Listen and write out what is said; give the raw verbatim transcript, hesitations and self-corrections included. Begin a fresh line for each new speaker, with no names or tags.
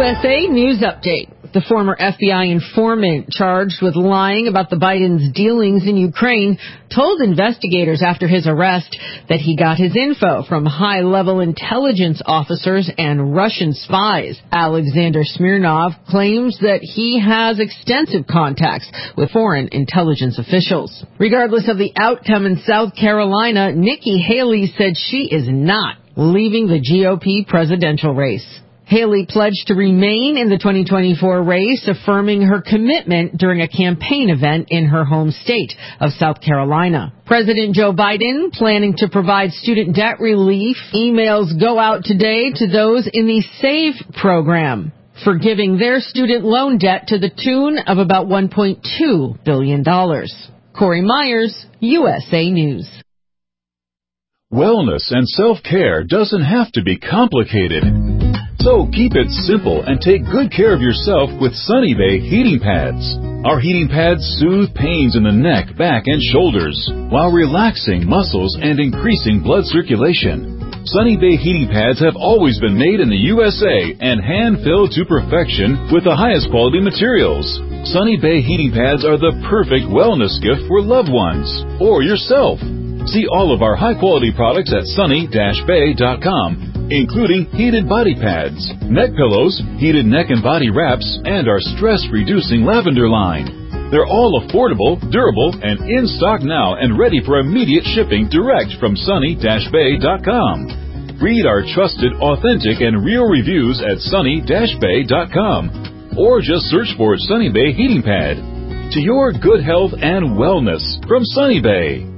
S A News Update. The former F B I informant charged with lying about the Biden's dealings in Ukraine told investigators after his arrest that he got his info from high-level intelligence officers and Russian spies. Alexander Smirnov claims that he has extensive contacts with foreign intelligence officials. Regardless of the outcome in South Carolina, Nikki Haley said she is not leaving the G O P presidential race. Haley pledged to remain in the twenty twenty-four race, affirming her commitment during a campaign event in her home state of South Carolina. President Joe Biden planning to provide student debt relief. Emails go out today to those in the SAVE program, forgiving their student loan debt to the tune of about one point two billion dollars. Corey Myers, U S A News.
Wellness and self-care doesn't have to be complicated. So keep it simple and take good care of yourself with Sunny Bay heating pads. Our heating pads soothe pains in the neck, back, and shoulders while relaxing muscles and increasing blood circulation. Sunny Bay heating pads have always been made in the U S A and hand-filled to perfection with the highest quality materials. Sunny Bay heating pads are the perfect wellness gift for loved ones or yourself. See all of our high-quality products at sunny dash bay dot com, including heated body pads, neck pillows, heated neck and body wraps, and our stress-reducing lavender line. They're all affordable, durable, and in stock now and ready for immediate shipping direct from sunny dash bay dot com. Read our trusted, authentic, and real reviews at sunny dash bay dot com, or just search for Sunny Bay Heating Pad. To your good health and wellness from Sunny Bay.